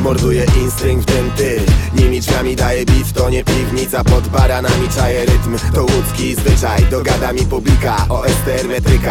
morduje instynkt w tym ty. Nimi drzwiami daje beat, to nie piwnica. Pod baranami czaje rytm, to łódzki zwyczaj. Dogada mi publika, OSTR metryka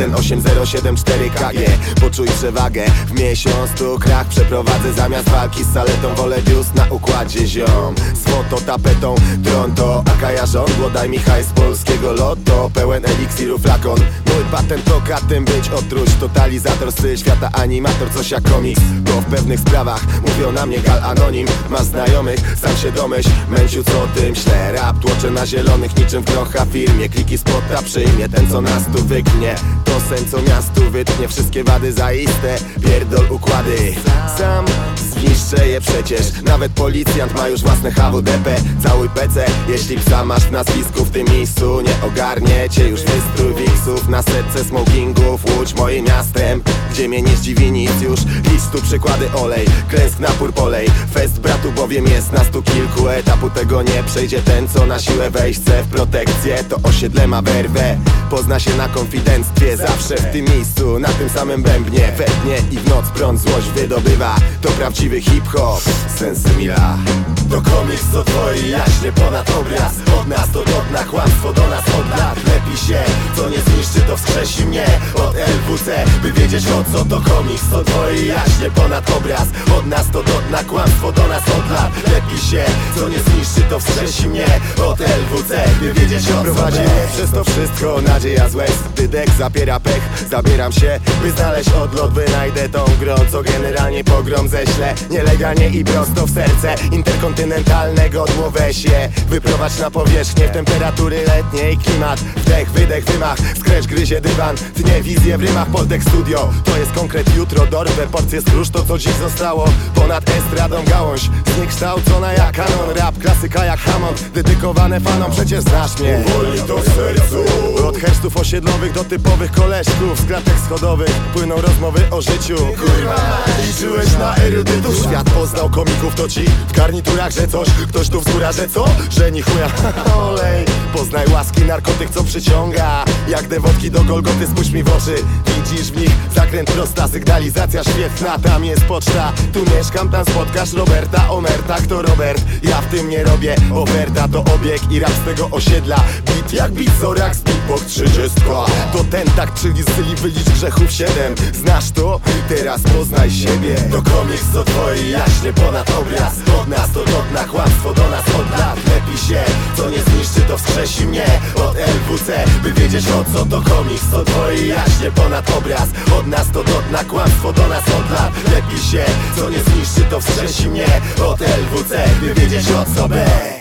18074 KG. Poczuj przewagę, w miesiąc tu krach przeprowadzę. Zamiast walki z saletą wolę biust na układzie ziom. Z fototapetą, dron to akaja żądło. Daj mi hajs z polskiego lotto, pełen eliksirów flakon. Mój patent to katem być otruć. Totalizator, styl świata, animator, coś jak komiks. Bo w pewnych sprawach mówią na mnie gal anonim. Masz znajomych, sam się domyśl, męciu co o tym ślę. Rap tłoczę na zielonych niczym w trocha firmie. Kliki spota przyjmie ten co nas tu wyknie. To sen co miastu wytnie wszystkie wady zaiste. Pierdol układy, sam zniszczę je przecież. Nawet policjant ma już własne HWDP. Całuj PC, jeśli psa masz w nazwisku. W tym miejscu nie ogarnie cię już wystrój wiksów. Na setce smokingów, Łódź moim miastem, gdzie mnie nie zdziwi nic już. Licz tu przykłady olej, klęsk napór polej. Fest bratu bowiem jest nas tu kilku. Etapu tego nie przejdzie ten co na siłę wejść chce w protekcję. To osiedle ma werwę, pozna się na konfidenctwie. Zawsze w tym miejscu, na tym samym bębnie. We dnie i w noc prąd złość wydobywa. To prawdziwy hip-hop, Sensy Mila. To komiks co twoi jaśnie ponad obraz. Od nas to dotna, kłamstwo do nas od lat. Lepi się, co nie zniszczy to wskrzesi mnie. Od LWC, by wiedzieć o co to komiks co twoi jaśnie ponad obraz. Od nas to dotna, kłamstwo do nas od lat. Lepi się, co nie zniszczy to wskrzesi mnie. Od LWC, by wiedzieć o co prowadzi przez to wszystko nadzieja z łez. Wydech zapiera pech, zabieram się by znaleźć odlot. Wynajdę tą grą, co generalnie pogrom ześlę. Nielegalnie i prosto w serce interkontynentalne godło weź je. Wyprowadź na powierzchnię w temperatury letniej. Klimat, wdech, wydech, wymach. Scratch gryzie dywan, tnie wizję w rymach. Poltek Studio, to jest konkret jutro. Dorwę porcję skróż, to co dziś zostało. Ponad estradą gałąź, zniekształcona jak kanon. Rap, klasyka jak Hammond, dedykowane fanom, przecież znasz mnie. Boli to w sercu. Od hersztów osiedlowych do typowych koleżków. Z kratek schodowych płyną rozmowy o życiu. Kurwa, liczyłeś na erudytów. Świat poznał komików, to ci w garniturach, że coś. Ktoś tu wzgóra, że co? Że ni chuja. Olej, poznaj łaski, narkotyk co przyciąga. Jak dewotki do Golgoty, spójrz mi w oczy. Widzisz w nich zakręt prosta, sygnalizacja świetna. Tam jest poczta, tu mieszkam, tam spotkasz Roberta Omerta. Kto Robert? Ja w tym nie robię. Oferta to obieg i rap z tego osiedla. Beat jak beat, zorak z beatbox 30. To ten takt, czyli zyli wylicz grzechów 7. Znasz to? Teraz poznaj siebie. To komiks co twoi jaśnie ponad obraz. Od nas to dotna, kłamstwo do nas od lat. Lepi się, co nie zniszczy to wskrzesi mnie. Od LWC, by wiedzieć o co to komiks co twoi jaśnie ponad obraz. Od nas to dotna, kłamstwo do nas od lat. Lepi się, co nie zniszczy to wskrzesi mnie. Od LWC, by wiedzieć o co be.